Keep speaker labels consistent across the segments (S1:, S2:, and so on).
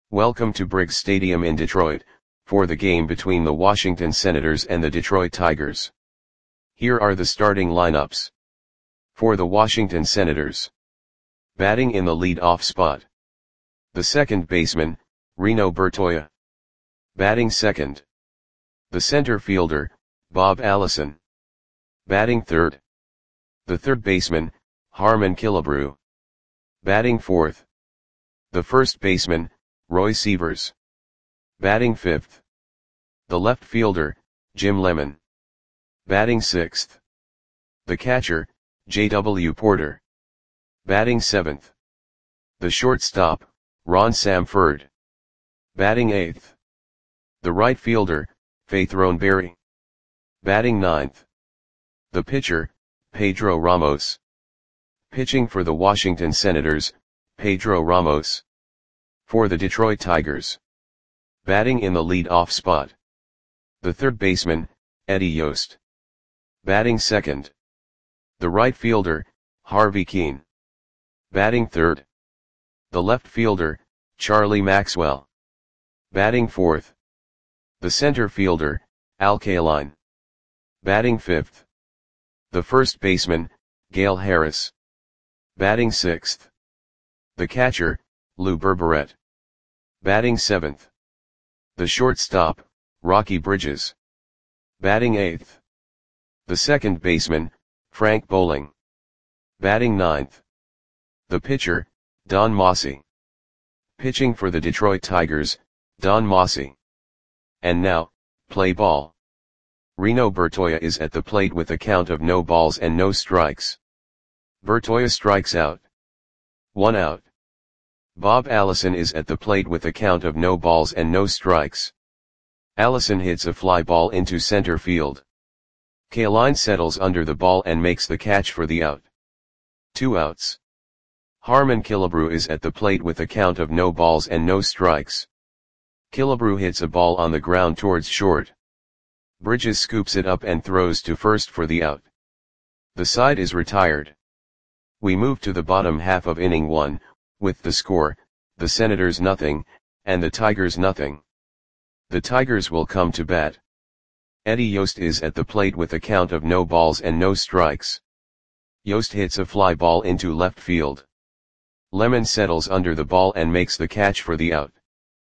S1: Welcome to Briggs Stadium in Detroit, for the game between the Washington Senators and the Detroit Tigers. Here are the starting lineups. For the Washington Senators. Batting in the lead-off spot. The second baseman, Reno Bertoia. Batting second. The center fielder, Bob Allison. Batting third. The third baseman, Harmon Killebrew. Batting fourth. The first baseman, Roy Sievers. Batting fifth. The left fielder, Jim Lemon. Batting sixth. The catcher, J.W. Porter. Batting seventh. The shortstop, Ron Samford. Batting eighth. The right fielder, Faith Roneberry. Batting ninth. The pitcher, Pedro Ramos. Pitching for the Washington Senators, Pedro Ramos. For the Detroit Tigers. Batting in the lead-off spot. The third baseman, Eddie Yost. Batting second. The right fielder, Harvey Kuenn. Batting third. The left fielder, Charlie Maxwell. Batting fourth. The center fielder, Al Kaline. Batting fifth. The first baseman, Gale Harris. Batting sixth. The catcher, Lou Berberet. Batting seventh. The shortstop, Rocky Bridges. Batting eighth. The second baseman, Frank Bowling. Batting ninth. The pitcher, Don Mossi. Pitching for the Detroit Tigers, Don Mossi. And now, play ball. Reno Bertoia is at the plate with a count of no balls and no strikes. Bertoia strikes out. 1 out. Bob Allison is at the plate with a count of no balls and no strikes. Allison hits a fly ball into center field. Kaline settles under the ball and makes the catch for the out. 2 outs. Harmon Killebrew is at the plate with a count of no balls and no strikes. Killebrew hits a ball on the ground towards short. Bridges scoops it up and throws to first for the out. The side is retired. We move to the bottom half of inning 1, with the score, the Senators nothing, and the Tigers nothing. The Tigers will come to bat. Eddie Yost is at the plate with a count of no balls and no strikes. Yost hits a fly ball into left field. Lemon settles under the ball and makes the catch for the out.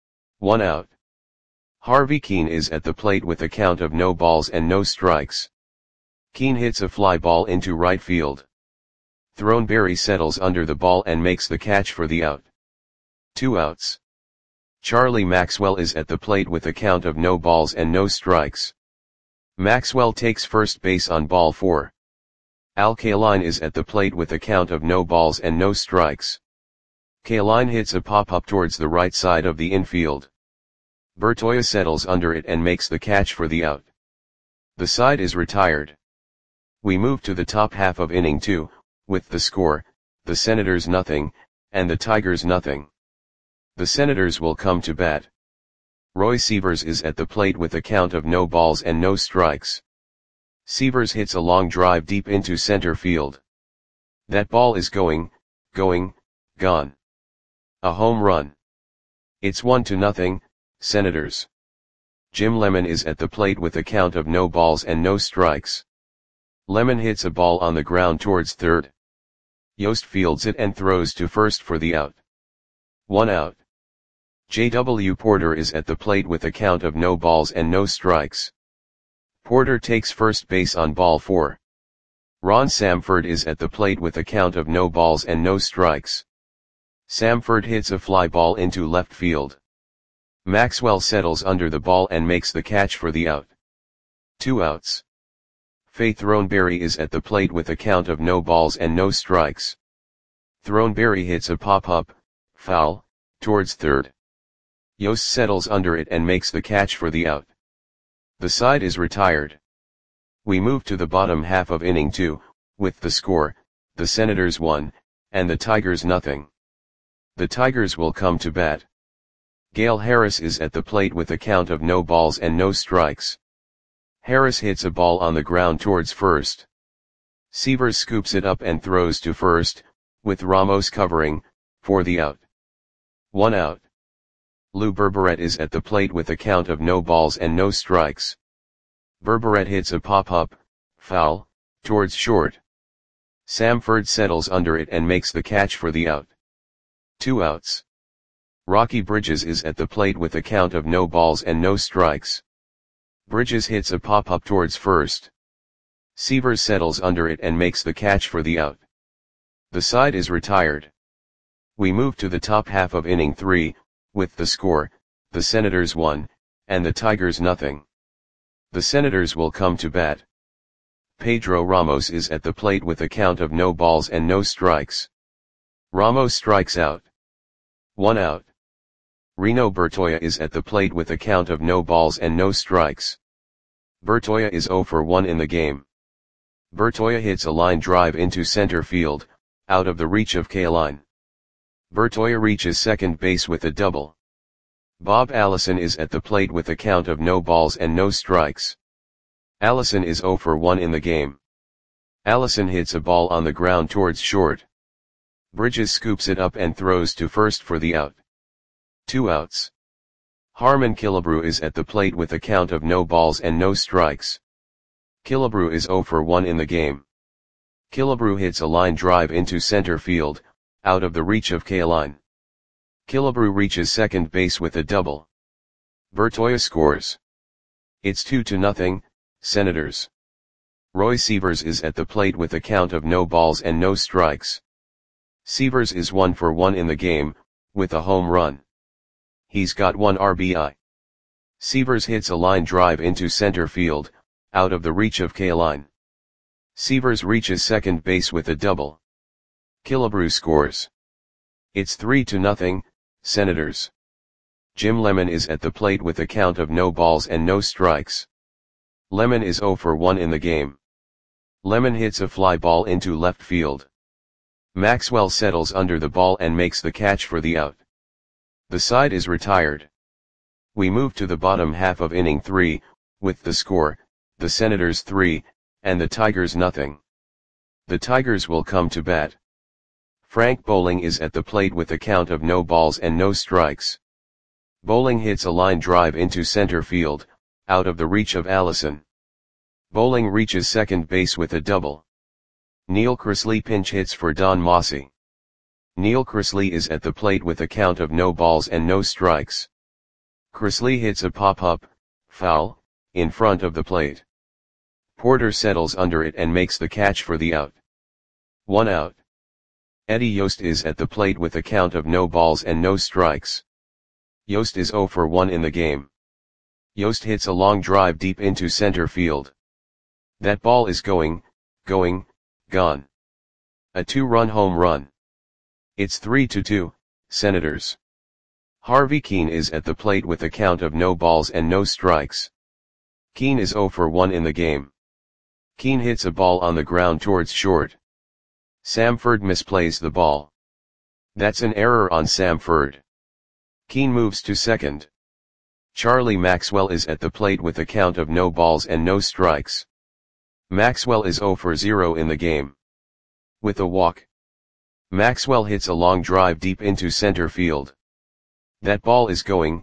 S1: 1 out. Harvey Kuenn is at the plate with a count of no balls and no strikes. Kuenn hits a fly ball into right field. Roneberry settles under the ball and makes the catch for the out. 2 outs. Charlie Maxwell is at the plate with a count of no balls and no strikes. Maxwell takes first base on ball 4. Al Kaline is at the plate with a count of no balls and no strikes. Kaline hits a pop-up towards the right side of the infield. Bertoia settles under it and makes the catch for the out. The side is retired. We move to the top half of inning 2, with the score, the Senators nothing, and the Tigers nothing. The Senators will come to bat. Roy Sievers is at the plate with a count of no balls and no strikes. Sievers hits a long drive deep into center field. That ball is gone. A home run. It's 1-0, Senators. Jim Lemon is at the plate with a count of no balls and no strikes. Lemon hits a ball on the ground towards third. Yost fields it and throws to first for the out. 1 out. J.W. Porter is at the plate with a count of no balls and no strikes. Porter takes first base on ball 4. Ron Samford is at the plate with a count of no balls and no strikes. Samford hits a fly ball into left field. Maxwell settles under the ball and makes the catch for the out. 2 outs. Faith Roneberry is at the plate with a count of no balls and no strikes. Roneberry hits a pop-up, foul, towards third. Yost settles under it and makes the catch for the out. The side is retired. We move to the bottom half of inning 2, with the score, the Senators 1, and the Tigers nothing. The Tigers will come to bat. Gale Harris is at the plate with a count of no balls and no strikes. Harris hits a ball on the ground towards first. Sievers scoops it up and throws to first, with Ramos covering, for the out. 1 out. Lou Berberet is at the plate with a count of no balls and no strikes. Berberet hits a pop-up, foul, towards short. Samford settles under it and makes the catch for the out. 2 outs. Rocky Bridges is at the plate with a count of no balls and no strikes. Bridges hits a pop-up towards first. Sievers settles under it and makes the catch for the out. The side is retired. We move to the top half of inning 3, with the score, the Senators 1, and the Tigers nothing. The Senators will come to bat. Pedro Ramos is at the plate with a count of no balls and no strikes. Ramos strikes out. 1 out. Reno Bertoia is at the plate with a count of no balls and no strikes. Bertoia is 0 for 1 in the game. Bertoia hits a line drive into center field, out of the reach of Kaline. Bertoia reaches second base with a double. Bob Allison is at the plate with a count of no balls and no strikes. Allison is 0 for 1 in the game. Allison hits a ball on the ground towards short. Bridges scoops it up and throws to first for the out. 2 outs. Harmon Killebrew is at the plate with a count of no balls and no strikes. Killebrew is 0 for 1 in the game. Killebrew hits a line drive into center field, out of the reach of Kaline. Killebrew reaches second base with a double. Bertoia scores. It's 2-0, Senators. Roy Sievers is at the plate with a count of no balls and no strikes. Sievers is 1 for 1 in the game, with a home run. He's got 1 RBI. Sievers hits a line drive into center field, out of the reach of Kaline. Sievers reaches second base with a double. Killebrew scores. It's 3-0, Senators. Jim Lemon is at the plate with a count of no balls and no strikes. Lemon is 0 for 1 in the game. Lemon hits a fly ball into left field. Maxwell settles under the ball and makes the catch for the out. The side is retired. We move to the bottom half of inning 3, with the score, the Senators 3, and the Tigers nothing. The Tigers will come to bat. Frank Bowling is at the plate with a count of no balls and no strikes. Bowling hits a line drive into center field, out of the reach of Allison. Bowling reaches second base with a double. Neil Chrisley pinch hits for Don Mossy. Neil Chrisley is at the plate with a count of no balls and no strikes. Chrisley hits a pop-up, foul, in front of the plate. Porter settles under it and makes the catch for the out. 1 out. Eddie Yost is at the plate with a count of no balls and no strikes. Yost is 0 for 1 in the game. Yost hits a long drive deep into center field. That ball is gone. A 2-run home run. It's 3-2, Senators. Harvey Keene is at the plate with a count of no balls and no strikes. Keene is 0 for 1 in the game. Keene hits a ball on the ground towards short. Samford misplays the ball. That's an error on Samford. Keene moves to second. Charlie Maxwell is at the plate with a count of no balls and no strikes. Maxwell is 0 for 0 in the game. With a walk. Maxwell hits a long drive deep into center field. That ball is gone.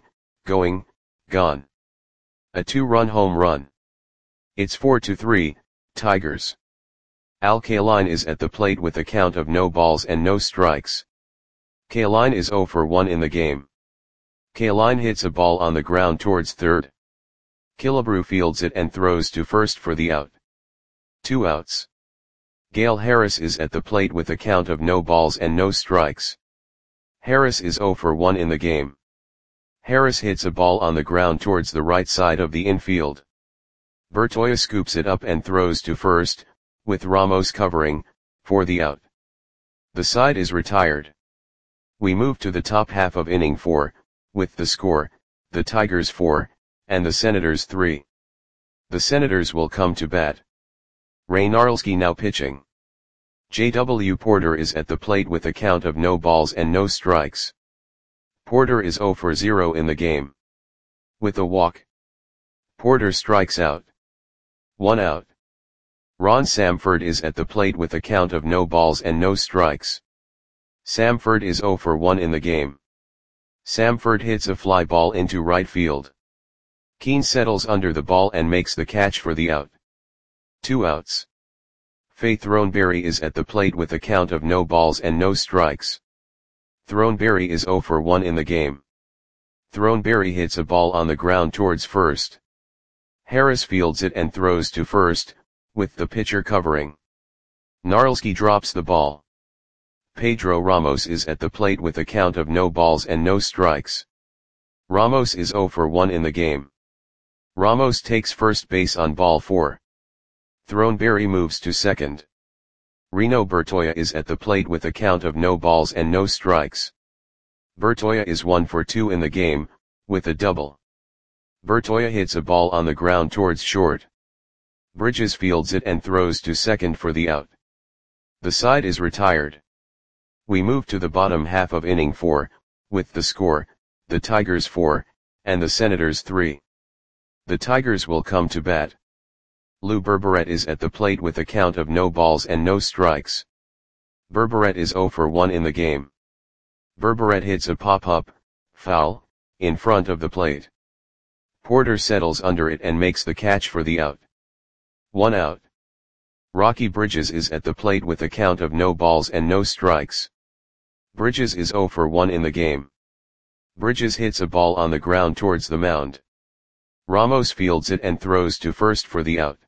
S1: A 2-run home run. It's 4-3, Tigers. Al Kaline is at the plate with a count of no balls and no strikes. Kaline is 0 for 1 in the game. Kaline hits a ball on the ground towards third. Killebrew fields it and throws to first for the out. 2 outs. Gale Harris is at the plate with a count of no balls and no strikes. Harris is 0 for 1 in the game. Harris hits a ball on the ground towards the right side of the infield. Bertoia scoops it up and throws to first, with Ramos covering, for the out. The side is retired. We move to the top half of inning 4, with the score, the Tigers 4, and the Senators 3. The Senators will come to bat. Ray Narlski now pitching. J.W. Porter is at the plate with a count of no balls and no strikes. Porter is 0 for 0 in the game. With a walk. Porter strikes out. 1 out. Ron Samford is at the plate with a count of no balls and no strikes. Samford is 0 for 1 in the game. Samford hits a fly ball into right field. Keane settles under the ball and makes the catch for the out. 2 outs. Faye Throneberry is at the plate with a count of no balls and no strikes. Throneberry is 0 for 1 in the game. Throneberry hits a ball on the ground towards first. Harris fields it and throws to first, with the pitcher covering. Narlski drops the ball. Pedro Ramos is at the plate with a count of no balls and no strikes. Ramos is 0 for 1 in the game. Ramos takes first base on ball 4. Throneberry moves to second. Reno Bertoia is at the plate with a count of no balls and no strikes. Bertoia is 1 for 2 in the game, with a double. Bertoia hits a ball on the ground towards short. Bridges fields it and throws to second for the out. The side is retired. We move to the bottom half of inning 4, with the score, the Tigers 4, and the Senators 3. The Tigers will come to bat. Lou Berberet is at the plate with a count of no balls and no strikes. Berberet is 0 for 1 in the game. Berberet hits a pop-up, foul, in front of the plate. Porter settles under it and makes the catch for the out. 1 out. Rocky Bridges is at the plate with a count of no balls and no strikes. Bridges is 0 for 1 in the game. Bridges hits a ball on the ground towards the mound. Ramos fields it and throws to first for the out.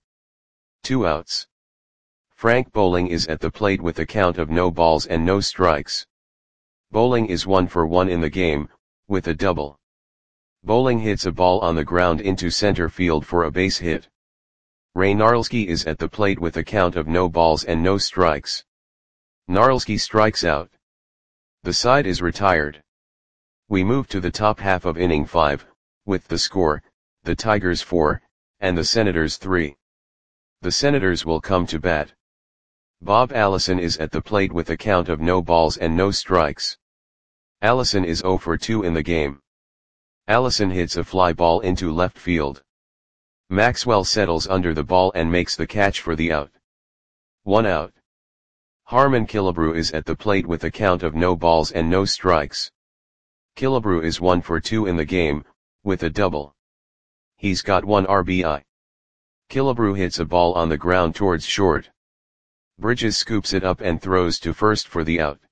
S1: 2 outs. Frank Bowling is at the plate with a count of no balls and no strikes. Bowling is 1 for 1 in the game, with a double. Bowling hits a ball on the ground into center field for a base hit. Ray Narlski is at the plate with a count of no balls and no strikes. Narlski strikes out. The side is retired. We move to the top half of inning 5, with the score, the Tigers 4, and the Senators 3. The Senators will come to bat. Bob Allison is at the plate with a count of no balls and no strikes. Allison is 0 for 2 in the game. Allison hits a fly ball into left field. Maxwell settles under the ball and makes the catch for the out. 1 out. Harmon Killebrew is at the plate with a count of no balls and no strikes. Killebrew is 1 for 2 in the game, with a double. He's got 1 RBI. Killebrew hits a ball on the ground towards short. Bridges scoops it up and throws to first for the out.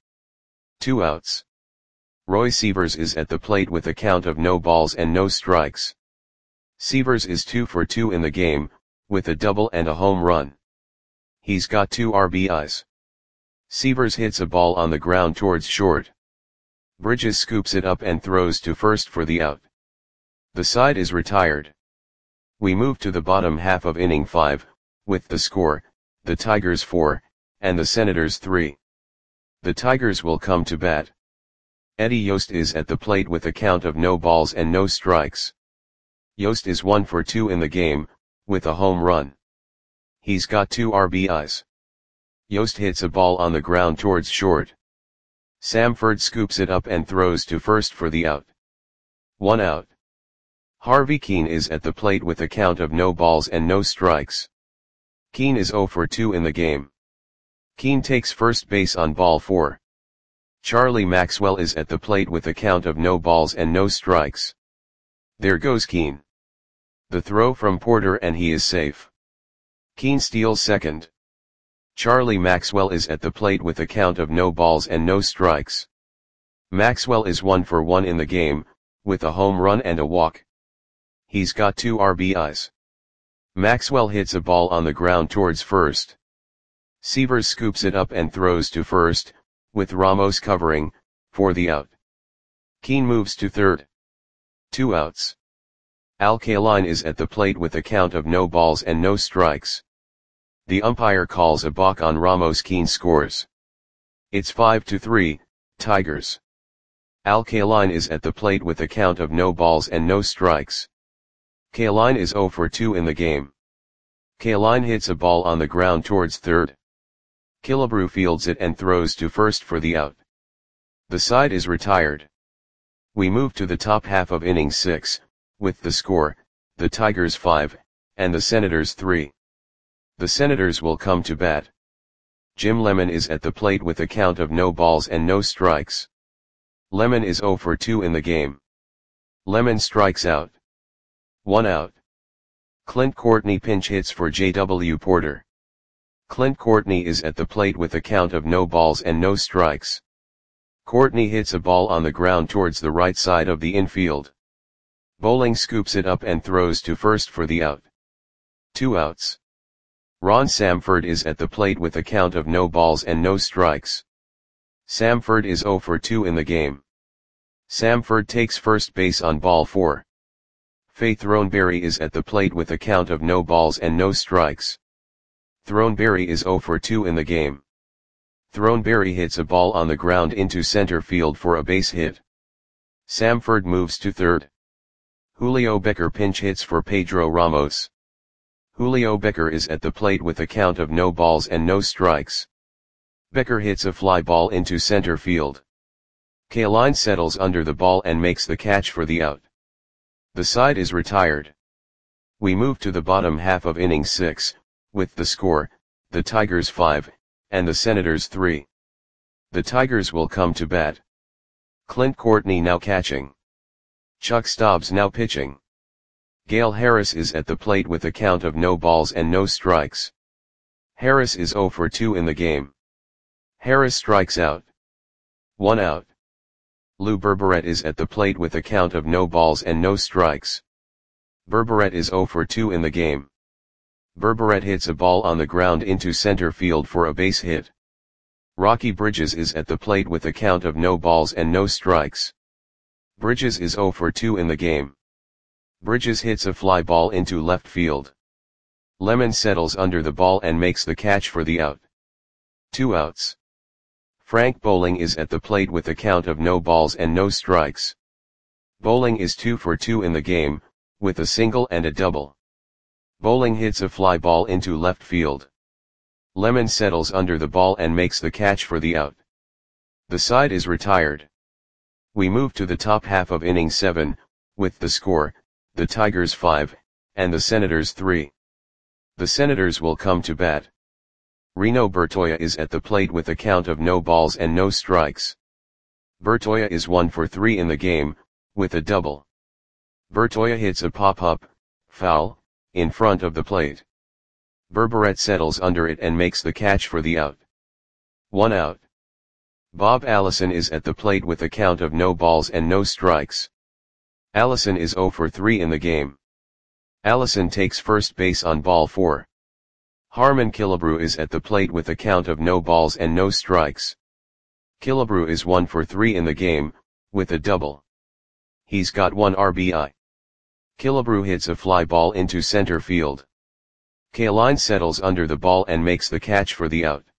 S1: 2 outs. Roy Sievers is at the plate with a count of no balls and no strikes. Sievers is 2 for 2 in the game, with a double and a home run. He's got 2 RBIs. Sievers hits a ball on the ground towards short. Bridges scoops it up and throws to first for the out. The side is retired. We move to the bottom half of inning 5, with the score, the Tigers 4, and the Senators 3. The Tigers will come to bat. Eddie Yost is at the plate with a count of no balls and no strikes. Yost is 1 for 2 in the game, with a home run. He's got 2 RBIs. Yost hits a ball on the ground towards short. Samford scoops it up and throws to first for the out. 1 out. Harvey Keane is at the plate with a count of no balls and no strikes. Keane is 0 for 2 in the game. Keane takes first base on ball 4. Charlie Maxwell is at the plate with a count of no balls and no strikes. There goes Keane. The throw from Porter and he is safe. Keane steals second. Charlie Maxwell is at the plate with a count of no balls and no strikes. Maxwell is 1 for 1 in the game, with a home run and a walk. He's got 2 RBIs. Maxwell hits a ball on the ground towards first. Sievers scoops it up and throws to first, with Ramos covering, for the out. Keane moves to third. 2 outs. Al Kaline is at the plate with a count of no balls and no strikes. The umpire calls a balk on Ramos. Keane scores. It's 5-3, Tigers. Al Kaline is at the plate with a count of no balls and no strikes. Kaline is 0 for 2 in the game. Kaline hits a ball on the ground towards third. Killebrew fields it and throws to first for the out. The side is retired. We move to the top half of inning 6, with the score, the Tigers 5, and the Senators 3. The Senators will come to bat. Jim Lemon is at the plate with a count of no balls and no strikes. Lemon is 0 for 2 in the game. Lemon strikes out. 1 out. Clint Courtney pinch hits for J.W. Porter. Clint Courtney is at the plate with a count of no balls and no strikes. Courtney hits a ball on the ground towards the right side of the infield. Bowling scoops it up and throws to first for the out. 2 outs. Ron Samford is at the plate with a count of no balls and no strikes. Samford is 0 for 2 in the game. Samford takes first base on ball 4. Faye Throneberry is at the plate with a count of no balls and no strikes. Throneberry is 0 for 2 in the game. Throneberry hits a ball on the ground into center field for a base hit. Samford moves to third. Julio Becker pinch hits for Pedro Ramos. Julio Becker is at the plate with a count of no balls and no strikes. Becker hits a fly ball into center field. Kaline settles under the ball and makes the catch for the out. The side is retired. We move to the bottom half of inning 6, with the score, the Tigers 5, and the Senators 3. The Tigers will come to bat. Clint Courtney now catching. Chuck Stobbs now pitching. Gale Harris is at the plate with a count of no balls and no strikes. Harris is 0 for 2 in the game. Harris strikes out. 1 out. Lou Berberet is at the plate with a count of no balls and no strikes. Berberet is 0 for 2 in the game. Berberet hits a ball on the ground into center field for a base hit. Rocky Bridges is at the plate with a count of no balls and no strikes. Bridges is 0 for 2 in the game. Bridges hits a fly ball into left field. Lemon settles under the ball and makes the catch for the out. 2 outs. Frank Bowling is at the plate with a count of no balls and no strikes. Bowling is 2 for 2 in the game, with a single and a double. Bowling hits a fly ball into left field. Lemon settles under the ball and makes the catch for the out. The side is retired. We move to the top half of inning 7, with the score, the Tigers 5, and the Senators 3. The Senators will come to bat. Reno Bertoia is at the plate with a count of no balls and no strikes. Bertoia is 1 for 3 in the game, with a double. Bertoia hits a pop-up, foul, in front of the plate. Berberet settles under it and makes the catch for the out. 1 out. Bob Allison is at the plate with a count of no balls and no strikes. Allison is 0 for 3 in the game. Allison takes first base on ball 4. Harmon Killebrew is at the plate with a count of no balls and no strikes. Killebrew is 1 for 3 in the game, with a double. He's got 1 RBI. Killebrew hits a fly ball into center field. Kaline settles under the ball and makes the catch for the out.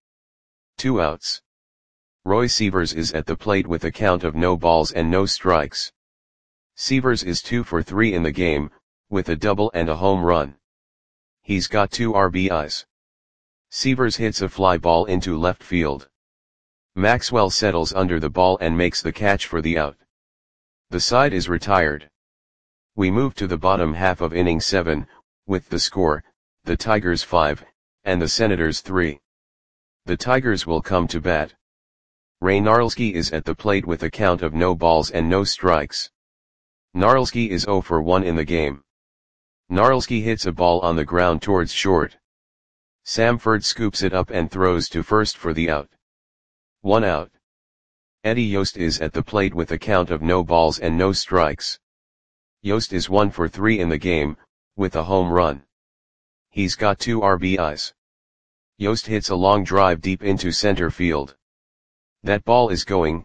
S1: 2 outs. Roy Sievers is at the plate with a count of no balls and no strikes. Sievers is 2 for 3 in the game, with a double and a home run. He's got 2 RBIs. Sievers hits a fly ball into left field. Maxwell settles under the ball and makes the catch for the out. The side is retired. We move to the bottom half of inning 7, with the score, the Tigers 5, and the Senators 3. The Tigers will come to bat. Ray Narlski is at the plate with a count of no balls and no strikes. Narlski is 0 for 1 in the game. Narlski hits a ball on the ground towards short. Samford scoops it up and throws to first for the out. 1 out. Eddie Yost is at the plate with a count of no balls and no strikes. Yost is 1 for 3 in the game, with a home run. He's got 2 RBIs. Yost hits a long drive deep into center field. That ball is gone.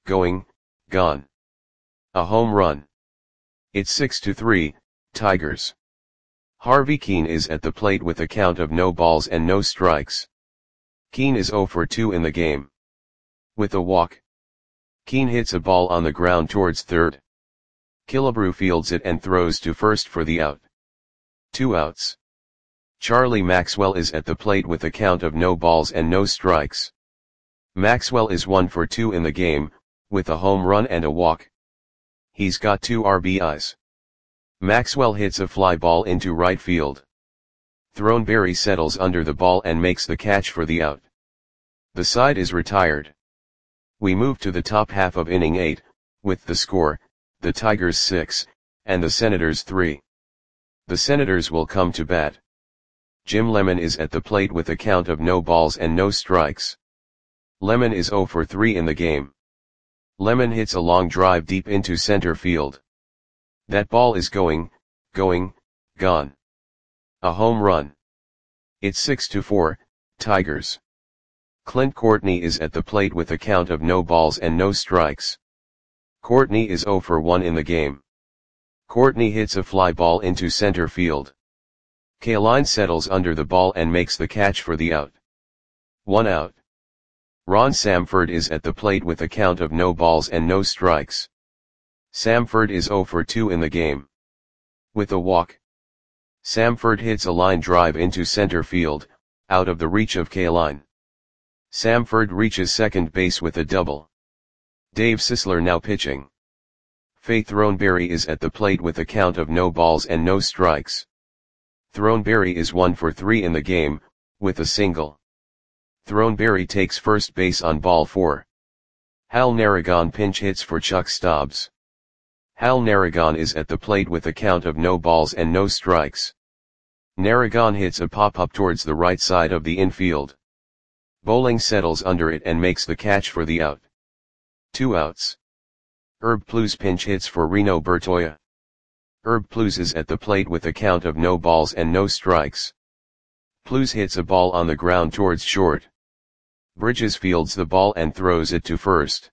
S1: A home run. It's 6-3, Tigers. Harvey Keene is at the plate with a count of no balls and no strikes. Keene is 0 for 2 in the game. With a walk. Keene hits a ball on the ground towards third. Killebrew fields it and throws to first for the out. 2 outs. Charlie Maxwell is at the plate with a count of no balls and no strikes. Maxwell is 1 for 2 in the game, with a home run and a walk. He's got 2 RBIs. Maxwell hits a fly ball into right field. Throneberry settles under the ball and makes the catch for the out. The side is retired. We move to the top half of inning 8, with the score, the Tigers 6, and the Senators 3. The Senators will come to bat. Jim Lemon is at the plate with a count of no balls and no strikes. Lemon is 0 for 3 in the game. Lemon hits a long drive deep into center field. That ball is gone. A home run. It's 6-4, Tigers. Clint Courtney is at the plate with a count of no balls and no strikes. Courtney is 0 for 1 in the game. Courtney hits a fly ball into center field. Kaline settles under the ball and makes the catch for the out. 1 out. Ron Samford is at the plate with a count of no balls and no strikes. Samford is 0 for 2 in the game. With a walk. Samford hits a line drive into center field, out of the reach of Kaline. Samford reaches second base with a double. Dave Sisler now pitching. Faye Throneberry is at the plate with a count of no balls and no strikes. Throneberry is 1 for 3 in the game, with a single. Throneberry takes first base on ball 4. Hal Narragon pinch hits for Chuck Stobbs. Hal Narragon is at the plate with a count of no balls and no strikes. Narragon hits a pop-up towards the right side of the infield. Bowling settles under it and makes the catch for the out. 2 outs. Herb Plews pinch hits for Reno Bertoia. Herb Plews is at the plate with a count of no balls and no strikes. Plews hits a ball on the ground towards short. Bridges fields the ball and throws it to first.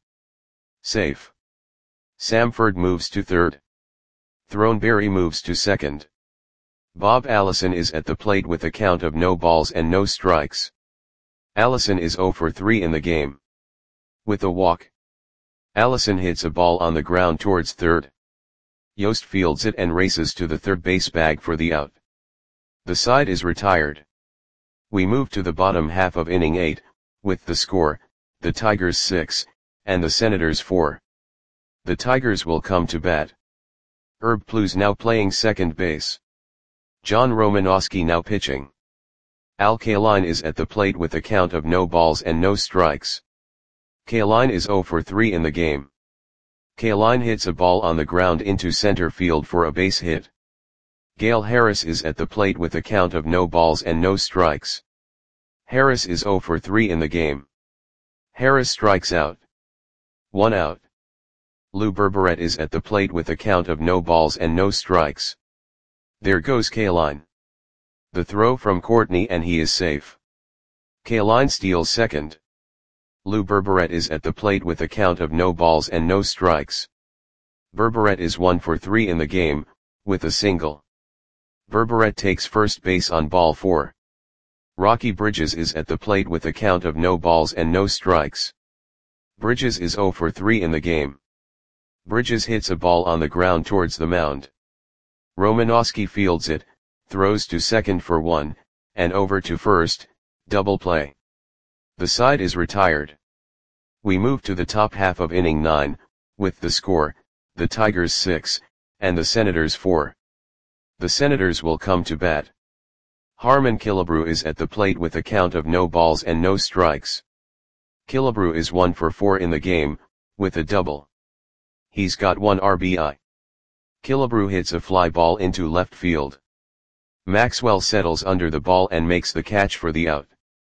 S1: Safe. Samford moves to third. Throneberry moves to second. Bob Allison is at the plate with a count of no balls and no strikes. Allison is 0 for 3 in the game. With a walk. Allison hits a ball on the ground towards third. Yost fields it and races to the third base bag for the out. The side is retired. We move to the bottom half of inning 8, with the score, the Tigers 6, and the Senators 4. The Tigers will come to bat. Herb Plews now playing second base. John Romanowski now pitching. Al Kaline is at the plate with a count of no balls and no strikes. Kaline is 0 for 3 in the game. Kaline hits a ball on the ground into center field for a base hit. Gale Harris is at the plate with a count of no balls and no strikes. Harris is 0 for 3 in the game. Harris strikes out. 1 out. Lou Berberet is at the plate with a count of no balls and no strikes. There goes Kaline. The throw from Courtney and he is safe. Kaline steals second. Lou Berberet is at the plate with a count of no balls and no strikes. Berberet is 1 for 3 in the game, with a single. Berberet takes first base on ball 4. Rocky Bridges is at the plate with a count of no balls and no strikes. Bridges is 0 for 3 in the game. Bridges hits a ball on the ground towards the mound. Romanowski fields it, throws to second for 1, and over to first, double play. The side is retired. We move to the top half of inning 9, with the score, the Tigers 6, and the Senators 4. The Senators will come to bat. Harmon Killebrew is at the plate with a count of no balls and no strikes. Killebrew is 1 for 4 in the game, with a double. He's got 1 RBI. Killebrew hits a fly ball into left field. Maxwell settles under the ball and makes the catch for the out.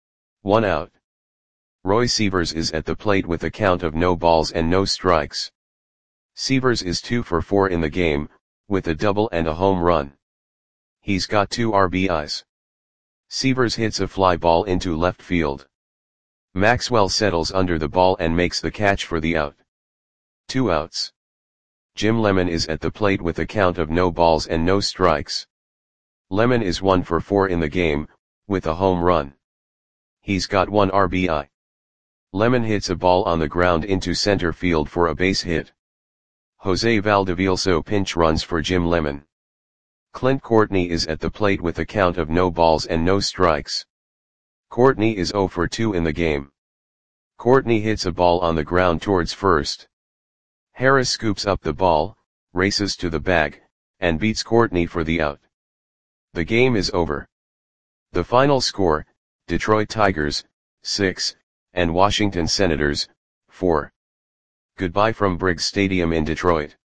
S1: 1 out. Roy Sievers is at the plate with a count of no balls and no strikes. Sievers is 2 for 4 in the game, with a double and a home run. He's got 2 RBIs. Sievers hits a fly ball into left field. Maxwell settles under the ball and makes the catch for the out. 2 outs. Jim Lemon is at the plate with a count of no balls and no strikes. Lemon is 1 for 4 in the game, with a home run. He's got 1 RBI. Lemon hits a ball on the ground into center field for a base hit. Jose Valdevielso pinch runs for Jim Lemon. Clint Courtney is at the plate with a count of no balls and no strikes. Courtney is 0 for 2 in the game. Courtney hits a ball on the ground towards first. Harris scoops up the ball, races to the bag, and beats Courtney for the out. The game is over. The final score, Detroit Tigers, 6, and Washington Senators, 4. Goodbye from Briggs Stadium in Detroit.